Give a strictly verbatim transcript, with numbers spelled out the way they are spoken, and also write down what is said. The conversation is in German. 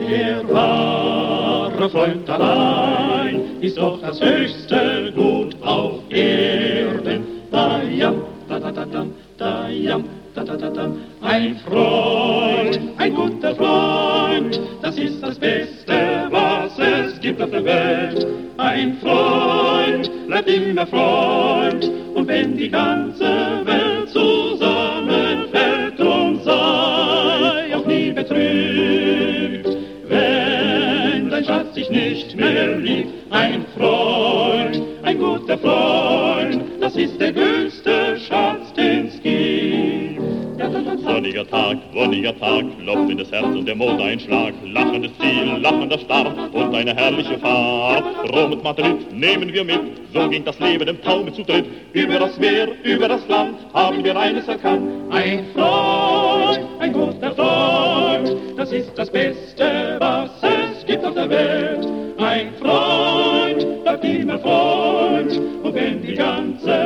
Der wahre Freund allein ist doch das höchste Gut auf Erden. Da jam, da da da dam, da jam, da da da dam. Ein Freund, ein guter Freund, das ist das Beste, was es gibt auf der Welt. Ein Freund bleibt immer Freund, und wenn die ganze Welt zusammenfällt, drum sei auch nie betrübt, wenn dein Schatz dich nicht mehr liebt. Ein Freund, ein guter Freund, das ist der größte Schatz, den's gibt. Sonniger Tag, wonniger Tag, klopft in das Herz und der Mond ein Schlag. Lachendes Ziel, lachender Start und eine herrliche Fahrt. Rom und Madrid nehmen wir mit, so ging das Leben im Taumel zu dritt. Über das Meer, über das Land haben wir eines erkannt. Ein Freund, ein guter Freund, das ist das Beste, was es gibt auf der Welt. Ein Freund bleibt immer Freund, und wenn die ganze